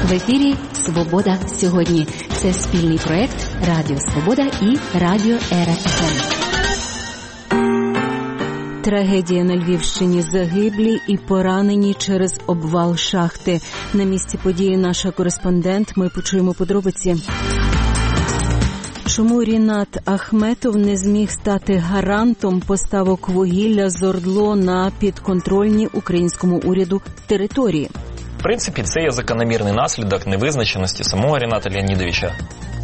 В ефірі «Свобода сьогодні». Це спільний проект Радіо Свобода і Радіо РФМ. Трагедія на Львівщині. Загиблі і поранені через обвал шахти. На місці події наша кореспондент. Ми почуємо подробиці. Чому Рінат Ахметов не зміг стати гарантом поставок вугілля з ОРДЛО на підконтрольні українському уряду території? В принципі, це є закономірний наслідок невизначеності самого Ріната Леонідовича.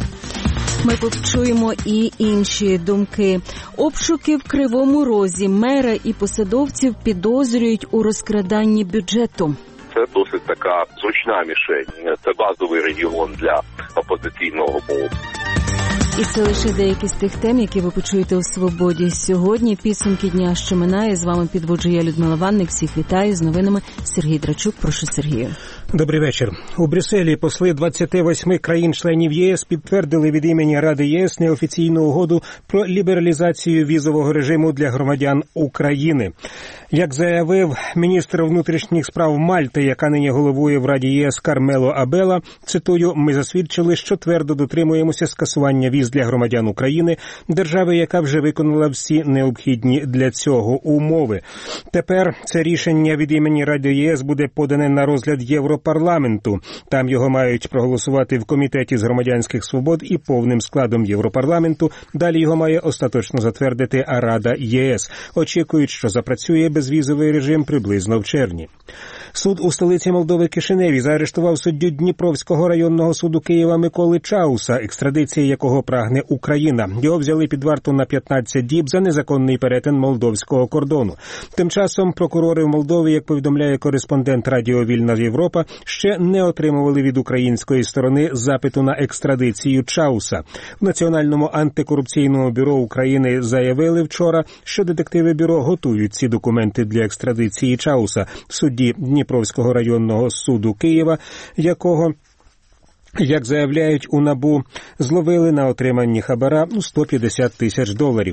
Ми почуємо і інші думки. Обшуки в Кривому Розі. Мера і посадовців підозрюють у розкраданні бюджету. Це досить така зручна мішень. Це базовий регіон для опозиційного блоку. І це лише деякі з тих тем, які ви почуєте у «Свободі» сьогодні. Підсумки дня, що минає. З вами підводжу я, Людмила Ванник. Всіх вітаю. З новинами Сергій Драчук. Прошу, Сергію. Добрий вечір. У Брюсселі посли 28 країн-членів ЄС підтвердили від імені Ради ЄС неофіційну угоду про лібералізацію візового режиму для громадян України. Як заявив міністр внутрішніх справ Мальти, яка нині головує в Раді ЄС, Кармело Абела, цитую, «Ми засвідчили, що твердо дотримуємося скасування віз для громадян України, держави, яка вже виконала всі необхідні для цього умови. Тепер це рішення від імені Ради ЄС буде подане на розгляд Європарламенту. Там його мають проголосувати в Комітеті з громадянських свобод і повним складом Європарламенту. Далі його має остаточно затвердити Рада ЄС. Очікують, що запрацює безвізовий режим приблизно в червні. Суд у столиці Молдови Кишиневі заарештував суддю Дніпровського районного суду Києва Миколи Чауса, екстрадиції якого прагне Україна. Його взяли під варту на 15 діб за незаконний перетин молдовського кордону. Тим часом прокурори в Молдові, як повідомляє кореспондент Радіо Вільна Європа, ще не отримували від української сторони запиту на екстрадицію Чауса. В Національному антикорупційному бюро України заявили вчора, що детективи бюро готують ці документи для екстрадиції Чауса, судді Дніпровського районного суду Києва, якого, як заявляють у НАБУ, зловили на отриманні хабара $150 тисяч.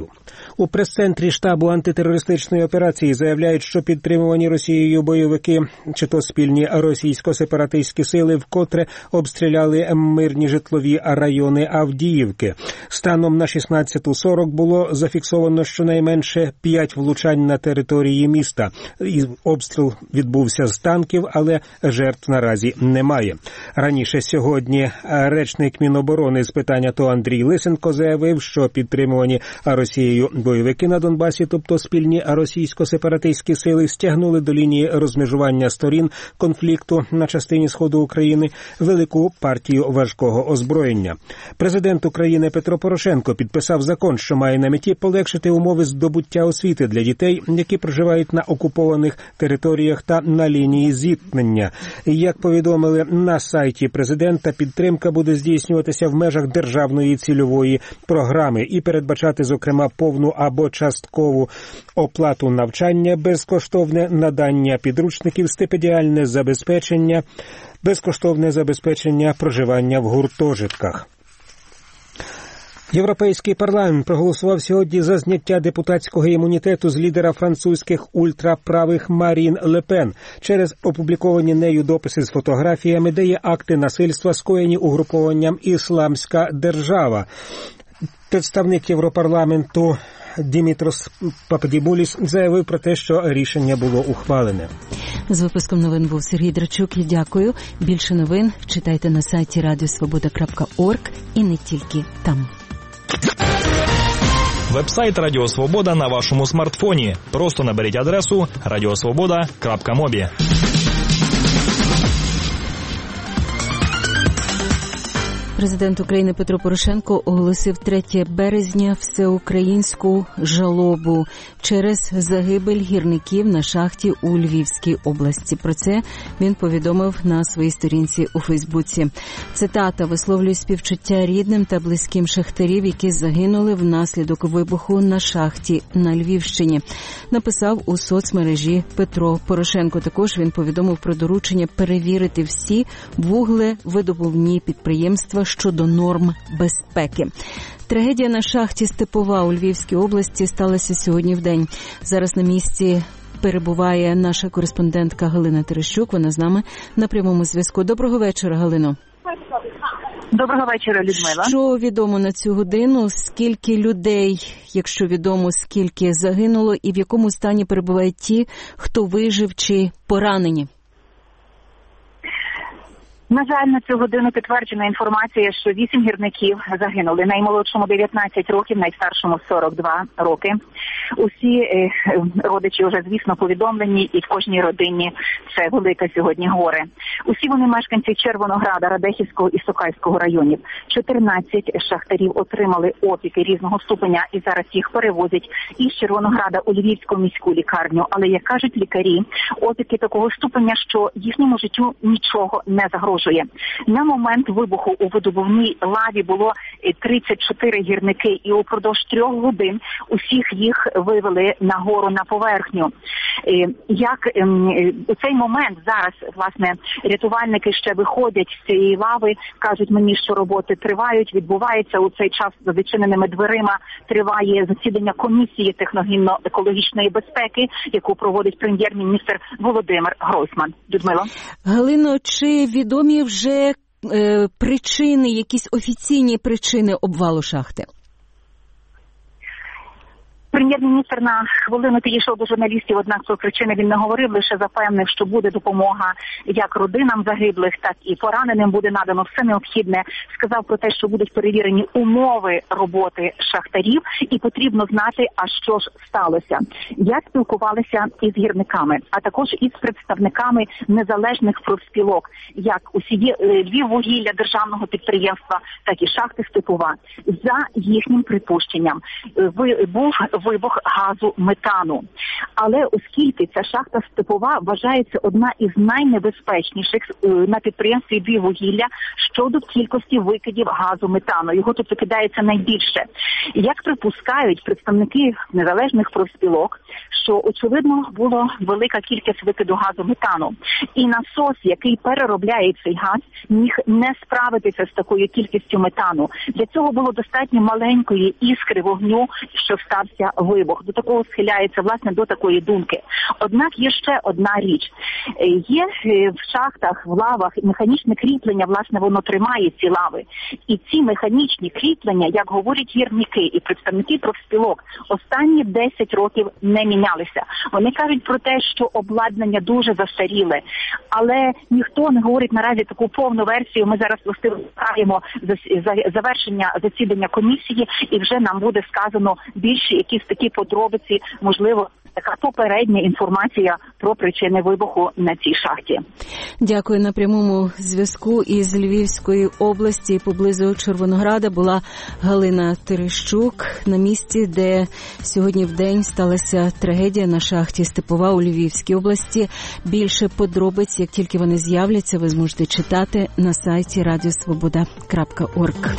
У прес-центрі штабу антитерористичної операції заявляють, що підтримувані Росією бойовики, чи то спільні російсько-сепаратистські сили, вкотре обстріляли мирні житлові райони Авдіївки. Станом на 16:40 було зафіксовано щонайменше 5 влучань на території міста. Обстріл відбувся з танків, але жертв наразі немає. Раніше сьогодні речник Міноборони з питань АТО Андрій Лисенко заявив, що підтримувані Росією бойовики на Донбасі, тобто спільні російсько-сепаратистські сили, стягнули до лінії розмежування сторін конфлікту на частині сходу України велику партію важкого озброєння. Президент України Петро Порошенко підписав закон, що має на меті полегшити умови здобуття освіти для дітей, які проживають на окупованих територіях та на лінії зіткнення. Як повідомили на сайті президента, підтримка буде здійснюватися в межах державної цільової програми і передбачати, зокрема, повну або часткову оплату навчання, безкоштовне надання підручників, стипендіальне забезпечення, безкоштовне забезпечення проживання в гуртожитках. Європейський парламент проголосував сьогодні за зняття депутатського імунітету з лідера французьких ультраправих Марін Ле Пен через опубліковані нею дописи з фотографіями, де є акти насильства, скоєні угрупованням «Ісламська держава». Представник Європарламенту Дімітрос Пападімуліс заявив про те, що рішення було ухвалене. З випуском новин був Сергій Драчук. Я дякую. Більше новин читайте на сайті radiosvoboda.org і не тільки там. Вебсайт Радіо Свобода на вашому смартфоні. Просто наберіть адресу radiosvoboda.mobi. Президент України Петро Порошенко оголосив 3 березня всеукраїнську жалобу через загибель гірників на шахті у Львівській області. Про це він повідомив на своїй сторінці у Фейсбуці. Цитата: «Висловлюю співчуття рідним та близьким шахтарів, які загинули внаслідок вибуху на шахті на Львівщині», написав у соцмережі Петро Порошенко. Також він повідомив про доручення перевірити всі вуглевидобувні підприємства щодо норм безпеки. Трагедія на шахті «Степова» у Львівській області сталася сьогодні вдень. Зараз на місці перебуває наша кореспондентка Галина Терещук. Вона з нами на прямому зв'язку. Доброго вечора, Галино. Доброго вечора, Людмила. Що відомо на цю годину? Скільки людей, якщо відомо, скільки загинуло і в якому стані перебувають ті, хто вижив чи поранені? На жаль, на цю годину підтверджена інформація, що 8 гірників загинули. Наймолодшому 19 років, найстаршому 42 роки. Усі родичі вже, звісно, повідомлені, і в кожній родині це велике сьогодні горе. Усі вони мешканці Червонограда, Радехівського і Сокальського районів. 14 шахтарів отримали опіки різного ступеня і зараз їх перевозять із Червонограда у Львівську міську лікарню. Але, як кажуть лікарі, опіки такого ступеня, що їхньому життю нічого не загрожує. На момент вибуху у видобувній лаві було 34 гірники, і упродовж 3 годин усіх їх вивели нагору на поверхню. Як у цей момент зараз, власне, рятувальники ще виходять з цієї лави, кажуть мені, що роботи тривають, відбувається у цей час за зачиненими дверима, триває засідання комісії техногенно-екологічної безпеки, яку проводить прем'єр-міністр Володимир Гройсман. Людмила. Галино, чи відомі вже причини, якісь офіційні причини обвалу шахти? Прем'єр-міністр на хвилину підійшов до журналістів, однак про причини він не говорив, лише запевнив, що буде допомога як родинам загиблих, так і пораненим буде надано все необхідне. Сказав про те, що будуть перевірені умови роботи шахтарів і потрібно знати, а що ж сталося. Я спілкувалася із гірниками, а також із представниками незалежних профспілок, як усі Львіввугілля державного підприємства, так і шахти Степова. За їхнім припущенням, був вибух газу метану. Але оскільки ця шахта Степова вважається одна із найнебезпечніших на підприємстві Львіввугілля щодо кількості викидів газу метану. Його тут викидається найбільше. Як припускають представники незалежних профспілок, що, очевидно, була велика кількість викиду газу метану. І насос, який переробляє цей газ, міг не справитися з такою кількістю метану. Для цього було достатньо маленької іскри вогню, що стався вибух. До такого схиляється, власне, до такої думки. Однак є ще одна річ. Є в шахтах, в лавах механічне кріплення, власне, воно тримає ці лави. І ці механічні кріплення, як говорять гірники і представники профспілок, останні 10 років не мінялися. Вони кажуть про те, що обладнання дуже застаріле. Але ніхто не говорить наразі таку повну версію. Ми зараз чекаємо завершення засідання комісії, і вже нам буде сказано більше якісь такі подробиці, можливо, така попередня інформація про причини вибуху на цій шахті. Дякую. На прямому зв'язку із Львівської області поблизу Червонограда була Галина Терещук на місці, де сьогодні в день сталася трагедія на шахті Степова у Львівській області. Більше подробиць, як тільки вони з'являться, ви зможете читати на сайті radiosvoboda.org.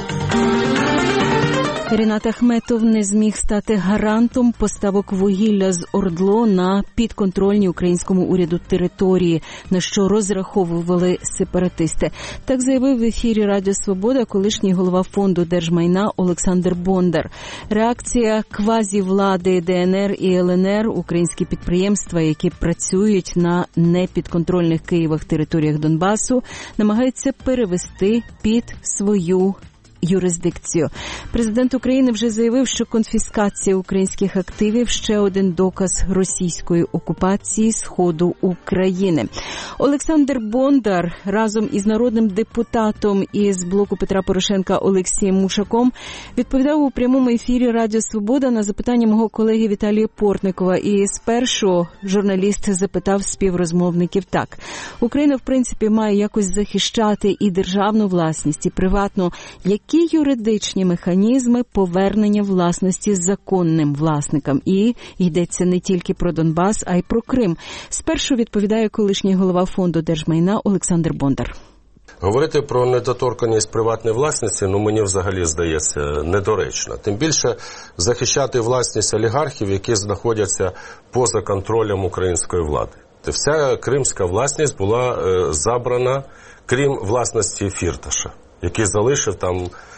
Рінат Ахметов не зміг стати гарантом поставок вугілля з ОРДЛО на підконтрольні українському уряду території, на що розраховували сепаратисти. Так заявив в ефірі Радіо Свобода колишній голова фонду держмайна Олександр Бондар. Реакція квазівлади ДНР і ЛНР, українські підприємства, які працюють на непідконтрольних Києвах територіях Донбасу, намагаються перевести під свою юрисдикцію. Президент України вже заявив, що конфіскація українських активів – ще один доказ російської окупації Сходу України. Олександр Бондар разом із народним депутатом із блоку Петра Порошенка Олексієм Мушаком відповідав у прямому ефірі Радіо Свобода на запитання мого колеги Віталія Портникова. І спершу журналіст запитав співрозмовників так. Україна, в принципі, має якось захищати і державну власність, і приватну. Які юридичні механізми повернення власності законним власникам? І йдеться не тільки про Донбас, а й про Крим. Спершу відповідає колишній голова фонду держмайна Олександр Бондар. Говорити про недоторканність приватної власності, мені взагалі здається недоречно. Тим більше захищати власність олігархів, які знаходяться поза контролем української влади. Вся кримська власність була забрана, крім власності Фірташа, який залишив там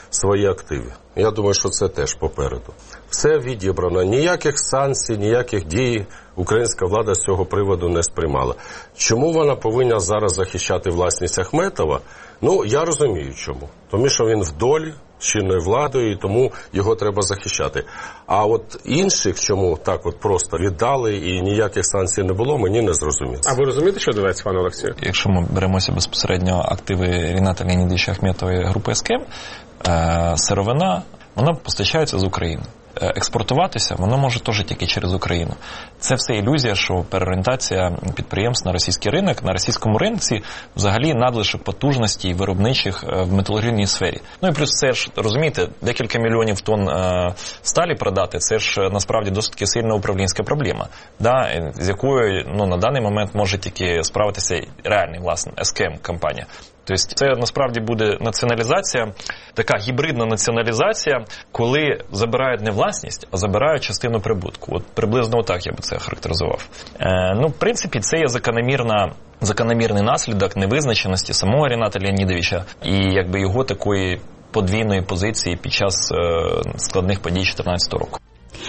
свої активи. Я думаю, що це теж попереду. Все відібрано. Ніяких санкцій, ніяких дій українська влада з цього приводу не сприймала. Чому вона повинна зараз захищати власність Ахметова? Я розумію чому. Тому що він в долі з чинною владою, і тому його треба захищати. А от інших, чому так от просто віддали і ніяких санкцій не було, мені не зрозуміло. А ви розумієте, що доведеться, пане Олексію? Якщо ми беремося безпосередньо активи Ріната Леонідовича Ахметова і групи «Ескем», сировина, вона постачається з України. Експортуватися воно може теж тільки через Україну. Це все ілюзія, що переорієнтація підприємств на російський ринок. На російському ринку взагалі надлишок потужностей виробничих в металургійній сфері. І плюс це ж, розумієте, декілька мільйонів тонн сталі продати, це ж насправді досить сильна управлінська проблема, з якою на даний момент може тільки справитися реальний, власне, ескем-компанія. Тобто це насправді буде націоналізація, така гібридна націоналізація, коли забирають не власність, а забирають частину прибутку. От приблизно так я би це характеризував. В принципі, це є закономірний наслідок невизначеності самого Ріната Леонідовича і його такої подвійної позиції під час складних подій 2014 року.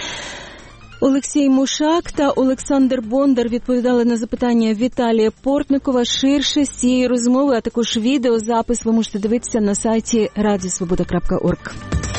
Олексій Мушак та Олександр Бондар відповідали на запитання Віталія Портникова. Ширше з цієї розмови, а також відеозапис ви можете дивитися на сайті radiosvoboda.org.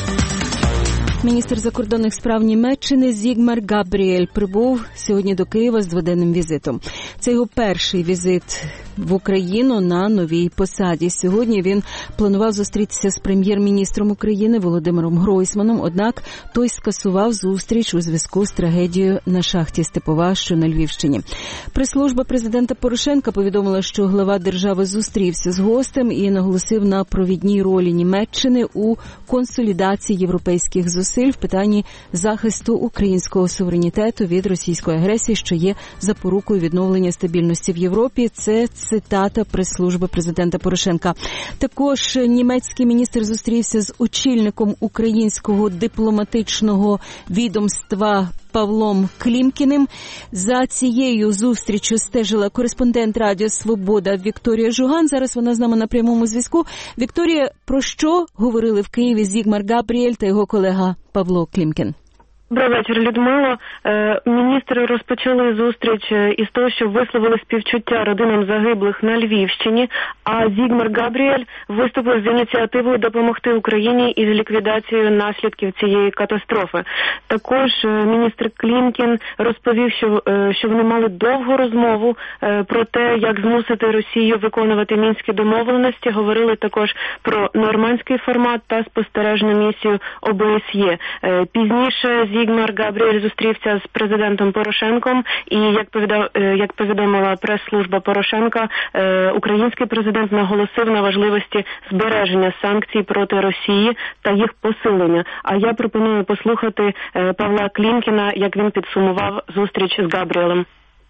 Міністр закордонних справ Німеччини Зігмар Габріель прибув сьогодні до Києва з дводенним візитом. Це його перший візит в Україну на новій посаді. Сьогодні він планував зустрітися з прем'єр-міністром України Володимиром Гройсманом, однак той скасував зустріч у зв'язку з трагедією на шахті Степова, що на Львівщині. Прес-служба президента Порошенка повідомила, що глава держави зустрівся з гостем і наголосив на провідній ролі Німеччини у консолідації європейських зусиль в питанні захисту українського суверенітету від російської агресії, що є запорукою відновлення стабільності в Європі. Це цитата прес-служби президента Порошенка. Також німецький міністр зустрівся з очільником українського дипломатичного відомства Павлом Клімкіним. За цією зустрічю стежила кореспондент Радіо Свобода Вікторія Жуган. Зараз вона з нами на прямому зв'язку. Вікторія, про що говорили в Києві Зігмар Габріель та його колега Павло Клімкін? Добрий вечір, Людмило. Міністри розпочали зустріч із того, що висловили співчуття родинам загиблих на Львівщині, а Зігмар Габріель виступив з ініціативою допомогти Україні із ліквідацією наслідків цієї катастрофи. Також міністр Клімкін розповів, що вони мали довгу розмову про те, як змусити Росію виконувати мінські домовленості. Говорили також про нормандський формат та спостережну місію ОБСЄ. Пізніше Зігмар Габріель зустрівся з президентом Порошенком і, як повідомила прес-служба Порошенка, український президент наголосив на важливості збереження санкцій проти Росії та їх посилення. А я пропоную послухати Павла Клімкіна, як він підсумував зустріч з Габріелем.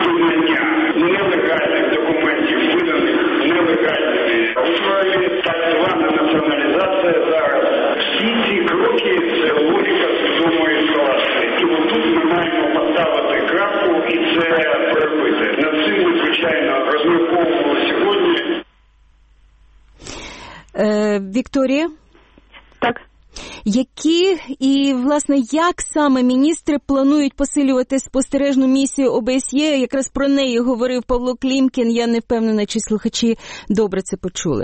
Нелегальних документів виданих, нелегальних у так звана націоналізація зараз. Всі ці кроки – це логіка свідомої ескалації. І отут ми маємо поставити крапку і це проробити. Над цим ми, звичайно, розмірковували сьогодні. Вікторія? Так. Які і, власне, як саме міністри планують посилювати спостережну місію ОБСЄ? Якраз про неї говорив Павло Клімкін. Я не впевнена, чи слухачі добре це почули.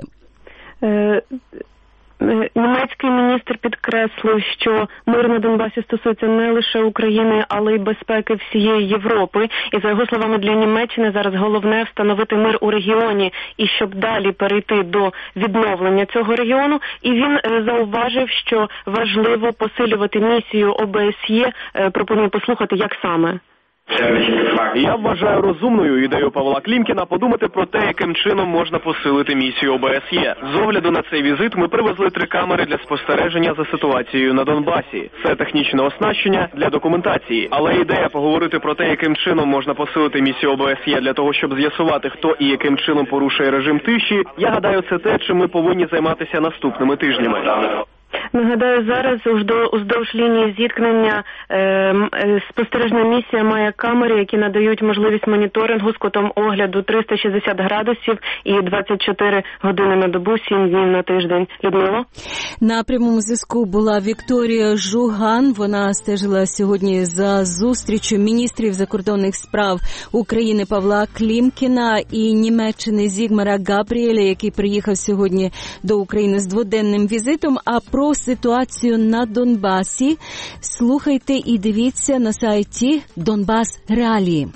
Німецький міністр підкреслив, що мир на Донбасі стосується не лише України, але й безпеки всієї Європи. І, за його словами, для Німеччини зараз головне встановити мир у регіоні і щоб далі перейти до відновлення цього регіону. І він зауважив, що важливо посилювати місію ОБСЄ. Пропоную послухати, як саме. Я вважаю розумною ідею Павла Клімкіна подумати про те, яким чином можна посилити місію ОБСЄ. З огляду на цей візит ми привезли 3 камери для спостереження за ситуацією на Донбасі. Це технічне оснащення для документації. Але ідея поговорити про те, яким чином можна посилити місію ОБСЄ для того, щоб з'ясувати, хто і яким чином порушує режим тиші, я гадаю, це те, чим ми повинні займатися наступними тижнями. Нагадаю, зараз уздовж лінії зіткнення спостережна місія має камери, які надають можливість моніторингу з кутом огляду 360 градусів і 24 години на добу, 7 днів на тиждень. Людмила? На прямому зв'язку була Вікторія Жуган. Вона стежила сьогодні за зустрічю міністрів закордонних справ України Павла Клімкіна і Німеччини Зігмара Габріеля, який приїхав сьогодні до України з дводенним візитом. А про ситуацію на Донбасі слухайте і дивіться на сайті Донбас Реалії.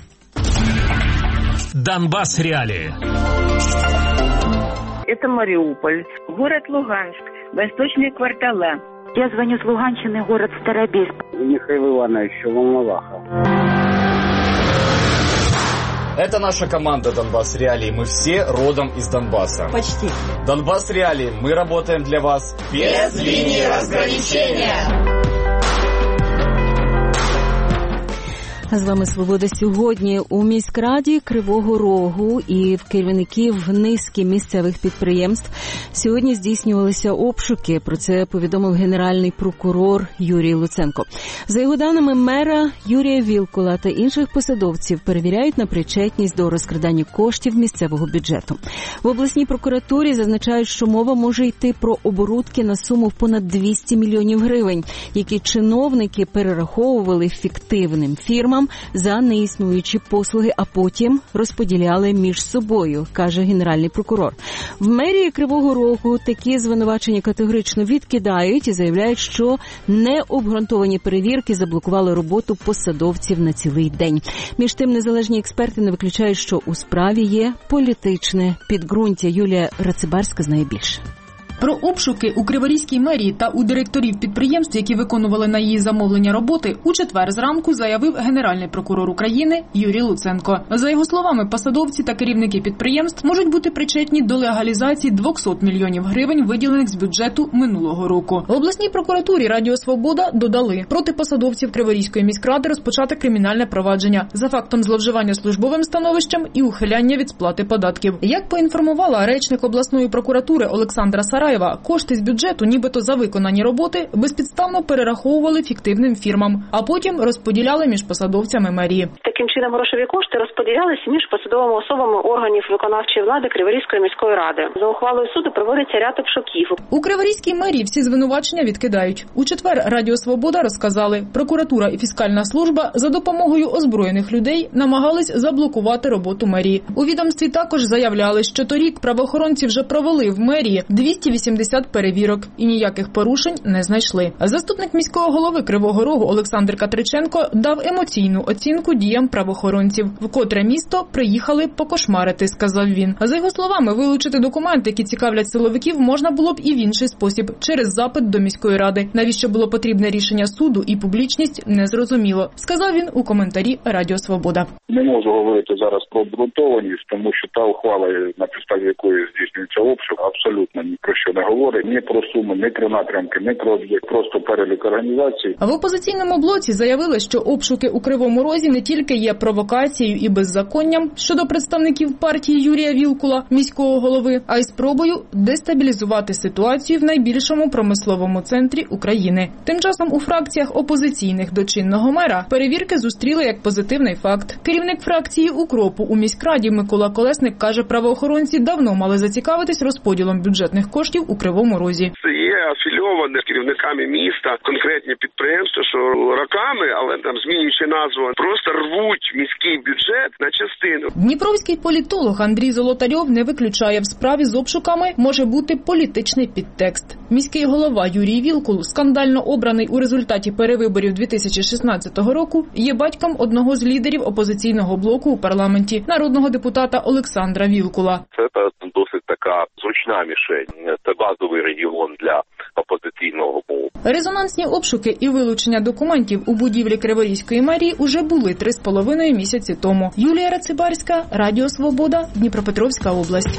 Донбас Реалии. Это Мариуполь, город Луганск, восточные квартала. Я звоню с Луганщины, город Старобельск. Михаил Иванович, Волноваха. Это наша команда «Донбасс Реалии». Мы все родом из Донбасса. Почти. «Донбасс Реалии». Мы работаем для вас без линии разграничения. З вами «Свобода» сьогодні. У міськраді Кривого Рогу і в керівників низки місцевих підприємств сьогодні здійснювалися обшуки. Про це повідомив генеральний прокурор Юрій Луценко. За його даними, мера Юрія Вілкула та інших посадовців перевіряють на причетність до розкрадання коштів місцевого бюджету. В обласній прокуратурі зазначають, що мова може йти про оборудки на суму в понад 200 мільйонів гривень, які чиновники перераховували фіктивним фірмам за неіснуючі послуги, а потім розподіляли між собою, каже генеральний прокурор. В мерії Кривого Рогу такі звинувачення категорично відкидають і заявляють, що необґрунтовані перевірки заблокували роботу посадовців на цілий день. Між тим, незалежні експерти не виключають, що у справі є політичне підґрунтя. Юлія Рацибарська знає більше. Про обшуки у Криворізькій мерії та у директорів підприємств, які виконували на її замовлення роботи, у четвер зранку заявив генеральний прокурор України Юрій Луценко. За його словами, посадовці та керівники підприємств можуть бути причетні до легалізації 200 мільйонів гривень, виділених з бюджету минулого року. В обласній прокуратурі Радіо Свобода додали, проти посадовців Криворізької міськради розпочати кримінальне провадження за фактом зловживання службовим становищем і ухиляння від сплати податків. Як поінформувала речник обласної прокуратури Олександра Сараєва, кошти з бюджету, нібито за виконані роботи, безпідставно перераховували фіктивним фірмам, а потім розподіляли між посадовцями мерії. Таким чином грошові кошти розподілялися між посадовими особами органів виконавчої влади Криворізької міської ради. За ухвалою суду проводиться ряд обшуків. У Криворізькій мерії всі звинувачення відкидають. У четвер Радіо Свобода розказали, прокуратура і фіскальна служба за допомогою озброєних людей намагались заблокувати роботу мерії. У відомстві також заявляли, що торік правоохоронці вже провели в мерії 280 перевірок і ніяких порушень не знайшли. Заступник міського голови Кривого Рогу Олександр Катриченко дав емоційну оцінку діям правоохоронців. Вкотре місто приїхали покошмарити, сказав він. За його словами, вилучити документи, які цікавлять силовиків, можна було б і в інший спосіб – через запит до міської ради. Навіщо було потрібне рішення суду і публічність – незрозуміло, сказав він у коментарі Радіо Свобода. Не можу говорити зараз про обґрунтованість, тому що та ухвала, на підставі якої здійснюється обшук, абсолютно ні про що не говорить, ні про суми, ні про напрямки, ні про об'єкт, просто перелік організацій. В опозиційному блоці заявили, що обшуки у Кривому Розі не тільки є провокацією і беззаконням щодо представників партії Юрія Вілкула, міського голови, а й спробою дестабілізувати ситуацію в найбільшому промисловому центрі України. Тим часом у фракціях опозиційних до чинного мера перевірки зустріли як позитивний факт. Керівник фракції «Укропу» у міськраді Микола Колесник каже, правоохоронці давно мали зацікавитись розподілом бюджетних коштів у Кривому Розі. Це є афільоване з керівниками міста конкретні підприємства, що роками, але там змінюючи назву, просто рвуть міський бюджет на частину. Дніпровський політолог Андрій Золотарьов не виключає, в справі з обшуками може бути політичний підтекст. Міський голова Юрій Вілкул, скандально обраний у результаті перевиборів 2016 року, є батьком одного з лідерів опозиційного блоку у парламенті, народного депутата Олександра Вілкула. Це досить така зручна мішень. Це базовий регіон для опозиційного блоку. Резонансні обшуки і вилучення документів у будівлі Криворізької мерії уже були 3,5 місяці тому. Юлія Рацибарська, Радіо Свобода, Дніпропетровська область.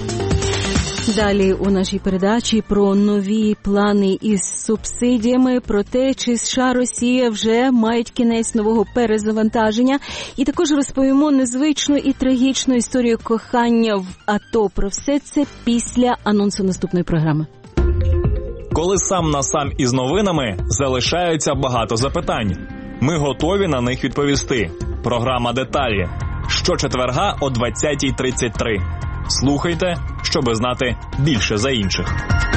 Далі у нашій передачі про нові плани із субсидіями, про те, чи США, Росія вже мають кінець нового перезавантаження. І також розповімо незвичну і трагічну історію кохання в АТО. Про все це після анонсу наступної програми. Коли сам на сам із новинами, залишається багато запитань. Ми готові на них відповісти. Програма «Деталі». Щочетверга о 20:33. Слухайте, щоби знати більше за інших.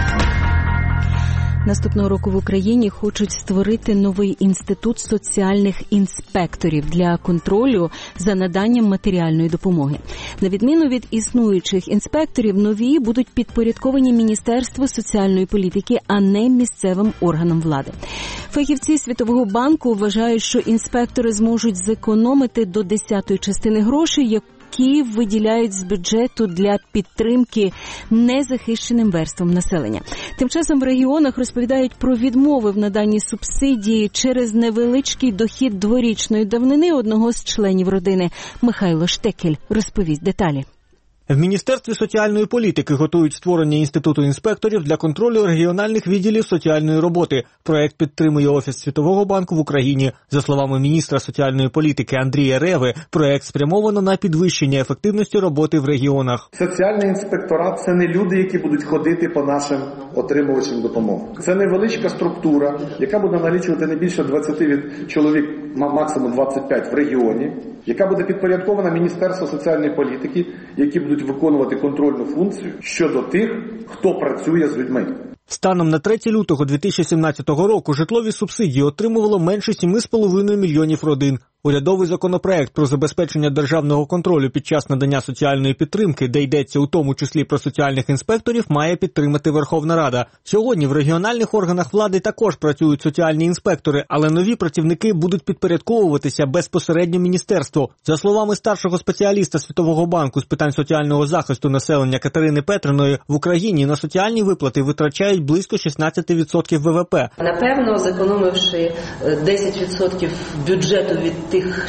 Наступного року в Україні хочуть створити новий інститут соціальних інспекторів для контролю за наданням матеріальної допомоги. На відміну від існуючих інспекторів, нові будуть підпорядковані Міністерству соціальної політики, а не місцевим органам влади. Фахівці Світового банку вважають, що інспектори зможуть зекономити до 10-ї частини грошей, які виділяють з бюджету для підтримки незахищеним верствам населення. Тим часом в регіонах розповідають про відмови в наданні субсидії через невеличкий дохід дворічної давнини одного з членів родини. Михайло Штекель розповість деталі. В Міністерстві соціальної політики готують створення Інституту інспекторів для контролю регіональних відділів соціальної роботи. Проект підтримує Офіс Світового банку в Україні. За словами міністра соціальної політики Андрія Реви, проект спрямовано на підвищення ефективності роботи в регіонах. Соціальний інспекторат – це не люди, які будуть ходити по нашим отримувачам допомоги. Це невеличка структура, яка буде налічувати не більше 20 від чоловік, максимум 25 в регіоні, яка буде підпорядкована Міністерству соціальної політики, які будуть виконувати контрольну функцію щодо тих, хто працює з людьми. Станом на 3 лютого 2017 року житлові субсидії отримувало менше 7,5 мільйонів родин. Урядовий законопроект про забезпечення державного контролю під час надання соціальної підтримки, де йдеться у тому числі про соціальних інспекторів, має підтримати Верховна Рада. Сьогодні в регіональних органах влади також працюють соціальні інспектори, але нові працівники будуть підпорядковуватися безпосередньо міністерству. За словами старшого спеціаліста Світового банку з питань соціального захисту населення Катерини Петриної, в Україні на соціальні виплати витрачають близько 16% ВВП. Напевно, зекономивши 10% бюджету від тих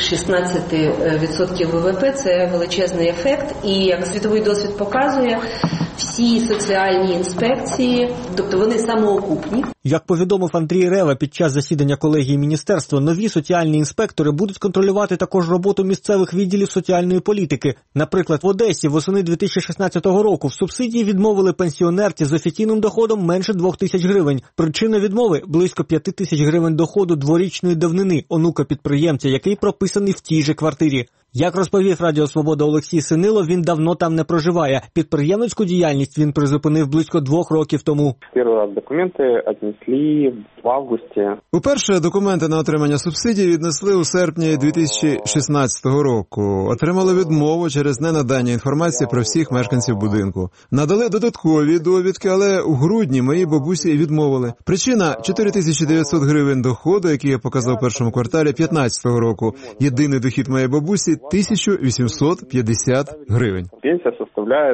16% ВВП, це величезний ефект. І, як світовий досвід показує, всі соціальні інспекції, тобто вони самоокупні. Як повідомив Андрій Рева під час засідання колегії міністерства, нові соціальні інспектори будуть контролювати також роботу місцевих відділів соціальної політики. Наприклад, в Одесі восени 2016 року в субсидії відмовили пенсіонерці з офіційним доходом менше 2000 гривень. Причина відмови – близько 5000 гривень доходу дворічної давнини онука підприємця, який прописаний в тій же квартирі. Як розповів Радіо Свобода Олексій Синило, він давно там не проживає. Підприємницьку діяльність він призупинив близько 2 років тому. Перший раз документи віднесли в августі. Уперше документи на отримання субсидій віднесли у серпні 2016 року. Отримали відмову через ненадання інформації про всіх мешканців будинку. Надали додаткові довідки, але у грудні моїй бабусі відмовили. Причина – 4900 гривень доходу, який я показав у першому кварталі 2015 року. Єдиний дохід моєї бабусі – 1850 гривень. Пенсія составляє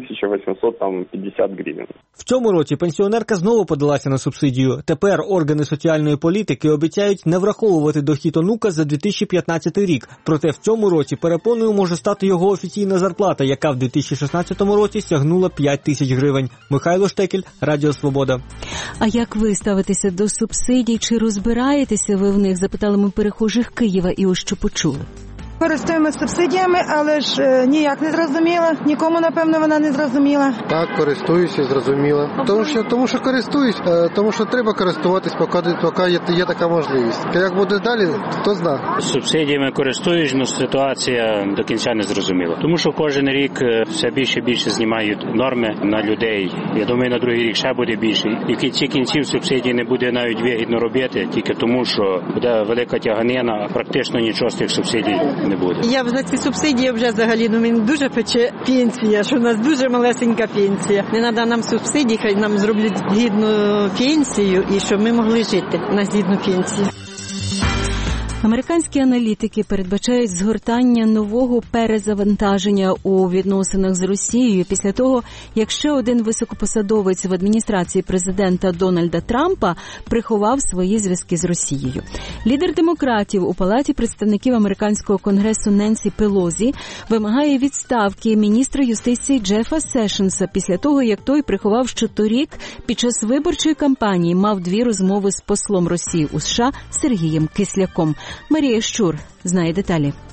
1850 гривень. В цьому році пенсіонерка знову подалася на субсидію. Тепер органи соціальної політики обіцяють не враховувати дохід онука за 2015 рік. Проте в цьому році перепоною може стати його офіційна зарплата, яка в 2016 році сягнула 5000 гривень. Михайло Штекель, Радіо Свобода. А як ви ставитеся до субсидій? Чи розбираєтеся ви в них? Запитали ми перехожих Києва і ось що почули. Користуємося субсидіями, але ж ніяк не зрозуміла. Нікому, напевно, вона не зрозуміла. Так, користуюся, зрозуміла. Тому що користуюсь, тому що треба користуватись, поки є така можливість. Як буде далі, хто знає. Субсидіями користуюсь, але ситуація до кінця не зрозуміла. Тому що кожен рік все більше і більше знімають норми на людей. Я думаю, на другий рік ще буде більше. І в кінці кінців субсидії не буде навіть вигідно робити, тільки тому, що буде велика тяганина, а практично нічого з тих субсидій не буде. Я за ці субсидії вже взагалі, мені дуже пече пенсія, що у нас дуже малесенька пенсія. Не треба нам субсидій, хай нам зроблять гідну пенсію і щоб ми могли жити на гідну пенсію. Американські аналітики передбачають згортання нового перезавантаження у відносинах з Росією після того, як ще один високопосадовець в адміністрації президента Дональда Трампа приховав свої зв'язки з Росією. Лідер демократів у Палаті представників американського конгресу Ненсі Пелозі вимагає відставки міністра юстиції Джефа Сешенса після того, як той приховав, що торік під час виборчої кампанії мав 2 розмови з послом Росії у США Сергієм Кисляком. Марія Щур знає деталі.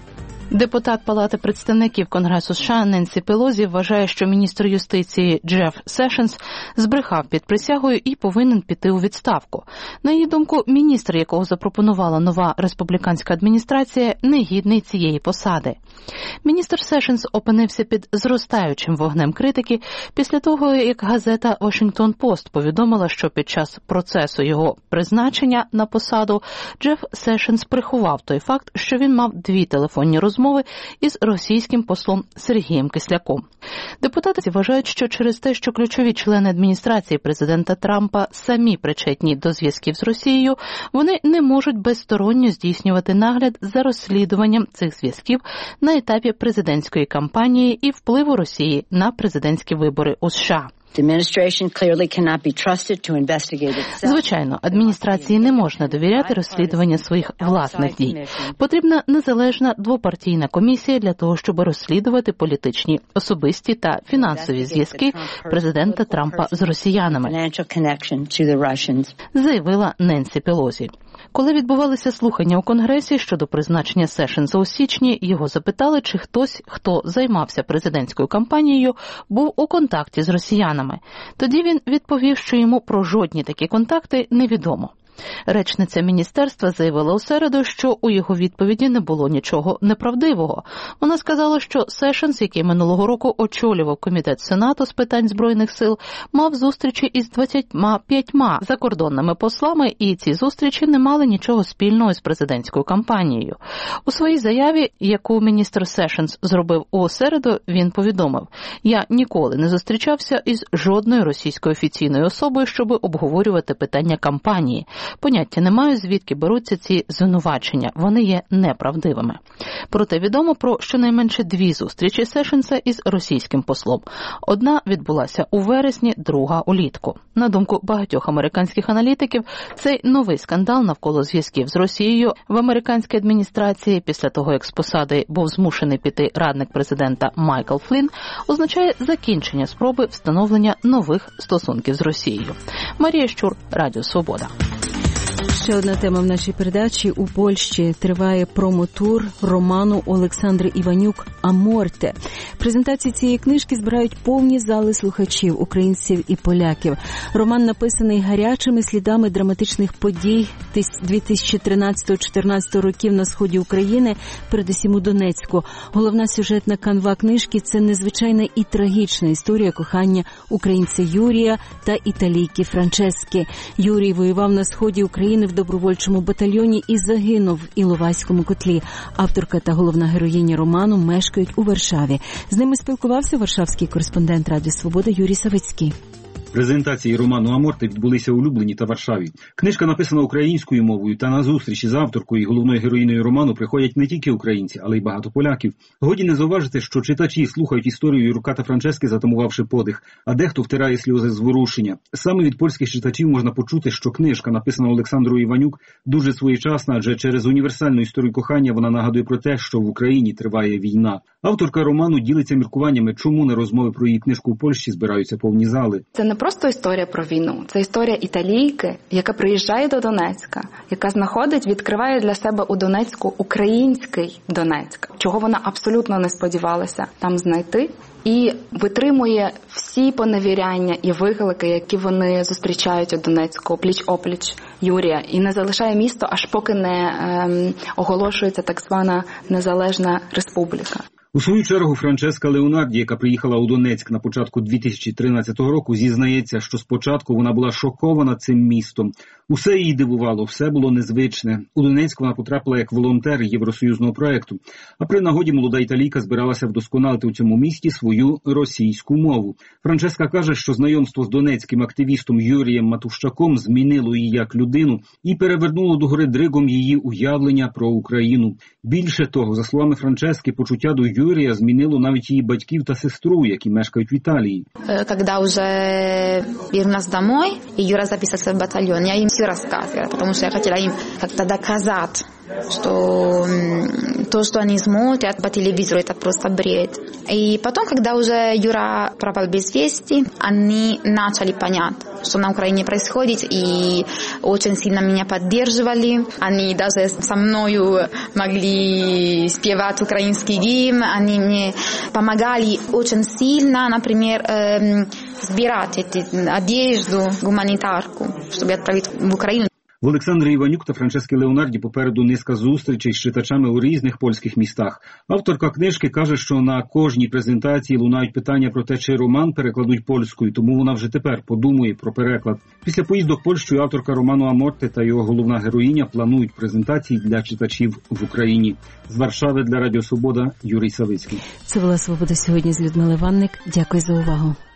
Депутат Палати представників Конгресу США Ненсі Пелозі вважає, що міністр юстиції Джеф Сешенс збрехав під присягою і повинен піти у відставку. На її думку, міністр, якого запропонувала нова республіканська адміністрація, не гідний цієї посади. Міністр Сешенс опинився під зростаючим вогнем критики після того, як газета «Вашингтон Пост» повідомила, що під час процесу його призначення на посаду Джеф Сешенс приховав той факт, що він мав 2 телефонні розмови із російським послом Сергієм Кисляком. Депутати вважають, що через те, що ключові члени адміністрації президента Трампа самі причетні до зв'язків з Росією, вони не можуть безсторонньо здійснювати нагляд за розслідуванням цих зв'язків на етапі президентської кампанії і впливу Росії на президентські вибори у США. Звичайно, адміністрації не можна довіряти розслідування своїх власних дій. Потрібна незалежна двопартійна комісія для того, щоб розслідувати політичні, особисті та фінансові зв'язки президента Трампа з росіянами, заявила Ненсі Пелозі. Коли відбувалися слухання у Конгресі щодо призначення Сешенса у січні, його запитали, чи хтось, хто займався президентською кампанією, був у контакті з росіянами. Тоді він відповів, що йому про жодні такі контакти невідомо. Речниця міністерства заявила у середу, що у його відповіді не було нічого неправдивого. Вона сказала, що Сешенс, який минулого року очолював комітет Сенату з питань Збройних сил, мав зустрічі із 25 закордонними послами, і ці зустрічі не мали нічого спільного з президентською кампанією. У своїй заяві, яку міністр Сешенс зробив у середу, він повідомив: «Я ніколи не зустрічався із жодною російською офіційною особою, щоб обговорювати питання кампанії. Поняття не маю, звідки беруться ці звинувачення. Вони є неправдивими». Проте відомо про щонайменше 2 зустрічі Сешенса із російським послом. Одна відбулася у вересні, друга улітку. На думку багатьох американських аналітиків, цей новий скандал навколо зв'язків з Росією в американській адміністрації після того, як з посади був змушений піти радник президента Майкл Флін, означає закінчення спроби встановлення нових стосунків з Росією. Марія Щур, Радіо Свобода. Ще одна тема в нашій передачі. У Польщі триває промотур роману Олександри Іванюк «Аморте». Презентації цієї книжки збирають повні зали слухачів, українців і поляків. Роман написаний гарячими слідами драматичних подій 2013-2014 років на сході України, передусім у Донецьку. Головна сюжетна канва книжки – це незвичайна і трагічна історія кохання українця Юрія та італійки Франчески. Юрій воював на сході України в добровольчому батальйоні і загинув в Іловайському котлі. Авторка та головна героїня роману мешкають у Варшаві. З ними спілкувався варшавський кореспондент Радіо Свобода Юрій Савицький. Презентації роману «Аморте» відбулися у Любліні та Варшаві. Книжка написана українською мовою, та на зустрічі з авторкою і головною героїною роману приходять не тільки українці, але й багато поляків. Годі не зауважити, що читачі слухають історію Юрка та Франчески, затамувавши подих, а дехто втирає сльози зворушення. Саме від польських читачів можна почути, що книжка, написана Олександрою Іванюк, дуже своєчасна, адже через універсальну історію кохання вона нагадує про те, що в Україні триває війна. Авторка роману ділиться міркуваннями, чому на розмови про її книжку в Польщі збираються повні зали. Це не просто історія про війну, це історія італійки, яка приїжджає до Донецька, яка відкриває для себе у Донецьку український Донецьк, чого вона абсолютно не сподівалася там знайти, і витримує всі поневіряння і виклики, які вони зустрічають у Донецьку пліч-опліч Юрія, і не залишає місто, аж поки не оголошується так звана незалежна республіка. У свою чергу Франческа Леонарді, яка приїхала у Донецьк на початку 2013 року, зізнається, що спочатку вона була шокована цим містом. Усе її дивувало, все було незвичне. У Донецьк вона потрапила як волонтер євросоюзного проєкту. А при нагоді молода італійка збиралася вдосконалити у цьому місті свою російську мову. Франческа каже, що знайомство з донецьким активістом Юрієм Матущаком змінило її як людину і перевернуло догори дригом її уявлення про Україну. Більше того, за словами Франчески, почуття до Юрія змінило навіть її батьків та сестру, які мешкають в Італії. Когда уже вернулась домой, и Юра записался в батальон, я им все рассказывала, потому что я хотела им как-то доказать, что то, что они смотрят по телевизору, это просто бред. И потом, когда уже Юра пропал без вести, они начали понять, что на Украине происходит, и очень сильно меня поддерживали. Они даже со мною могли спевать украинский гимн, они мне помогали очень сильно, например, сбирать одежду, гуманитарку, чтобы отправить в Украину. В Олександрі Іванюк та Франческі Леонарді попереду низка зустрічей з читачами у різних польських містах. Авторка книжки каже, що на кожній презентації лунають питання про те, чи роман перекладуть польською, тому вона вже тепер подумує про переклад. Після поїздок Польщею авторка роману «Аморти» та його головна героїня планують презентації для читачів в Україні. З Варшави для Радіо Свобода Юрій Савицький. Це була «Свобода сьогодні» з Людмилою Ванник. Дякую за увагу.